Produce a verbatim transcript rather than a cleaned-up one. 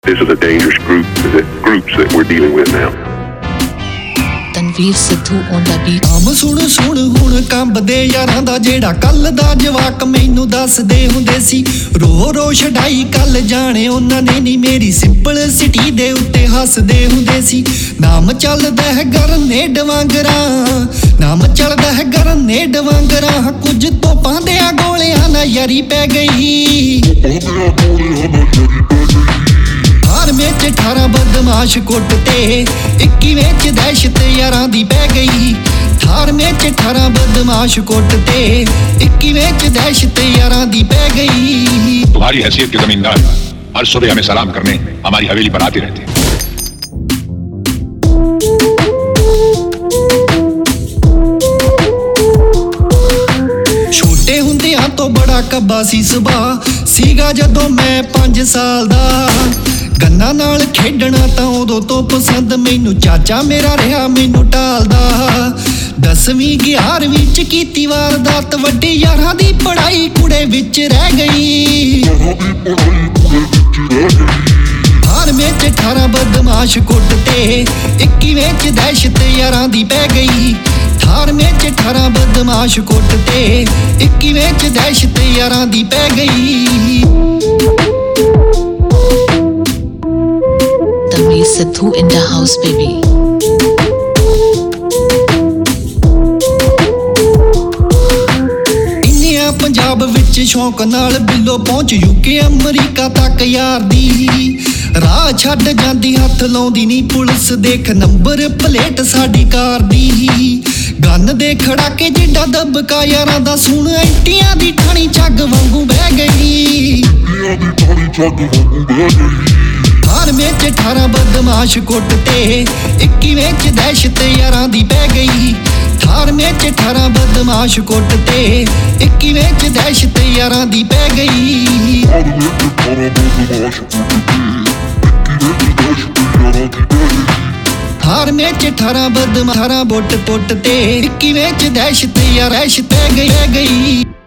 This is a dangerous group, the groups that we're dealing with now. Tanveer Sidhu on the beat। ਆਮ ਸੁਣ ਸੁਣ ਹੁਣ ਕੰਬਦੇ ਯਾਰਾਂ ਦਾ ਜਿਹੜਾ ਕੱਲ ਦਾ ਜਵਾਕ ਮੈਨੂੰ ਦੱਸਦੇ ਹੁੰਦੇ ਸੀ। ਰੋ ਰੋ ਛਡਾਈ ਕੱਲ ਜਾਣੇ ਉਹਨਾਂ ਨੇ ਨੀ ਮੇਰੀ ਸਿੰਪਲ ਸਿਟੀ ਦੇ ਉੱਤੇ ਹੱਸਦੇ ਹੁੰਦੇ ਸੀ। ਨਾਮ ਚੱਲਦਾ ਹੈ ਗਰਨੇਡ ਵਾਂਗਰਾਂ, ਨਾਮ ਚੱਲਦਾ ਹੈ ਗਰਨੇਡ ਵਾਂਗਰਾਂ, ਕੁਝ ਤੋਪਾਂ ਦੇ ਗੋਲਿਆਂ ਨਾਲ ਯਾਰੀ ਪੈ ਗਈ। ਅਠਾਰਵੇਂ ਚ ਅਠਾਰਾਂ ਬਦਮਾਸ਼ ਕੁੱਟ ਤੇ ਇੱਕੀਵੇਂ ਚ ਦਹਿਸ਼ਤ ਯਾਰਾਂ ਦੀ ਪੈ ਗਈ। ਅਠਾਰਵੇਂ ਚ ਅਠਾਰਾਂ ਬਦਮਾਸ਼ ਕੁੱਟ ਤੇ ਇੱਕੀਵੇਂ ਚ दहशत यारां दी पै गई। तुम्हारी हैसियत के जमींदार हर सुबह हमें सलाम करने हमारी हवेली पर आते रहते। छोटे हुंदियां तो बड़ा कब्बा सी सुभाऽ सीगा जदों मैं पंज साल दा। गन्ना नाल खेडना तां उदों तो पसंद मैनू चाचा मेरा रहा मैनू टालदा। दसवीं ग्यारहवीं च कीती वारदात वड्डे यारां दी पढ़ाई कुड़े विच रह गई। अठारवें च अठारां बदमाश कुੱਟ ते इक्कीवें च दहशत यारां दी पै गई। अठारवें च अठारां बदमाश कुੱਟ ते इक्कीवें च दहशत यारां दी पै गई। Tanveer Sidhu in the house baby। Punjab विच शौक नाल बिल्लो पहुंच यूके अमरीका तक यार दी। राह छड्ड जांदी हथ लाउंदी नी पुलिस देख नंबर प्लेट साडी कार दी। गन दे खड़ाके जिड्डा दबका यारां दा सुण एंटियां दी ठाणी झग वांगू बह गई। अठारवें च अठारां बदमाश कुੱਟ ते इक्कीवें च दहशत यारां दी पै गई। अठारवें च अठारां बदमाश कुੱਟ ते इक्कीवें च दहशत यारां दी पै गई। अठारवें च अठारां बदमाश बुੱਟ पुੱਟ ते इक्कीवें च दहशत यार दहशत पै गई।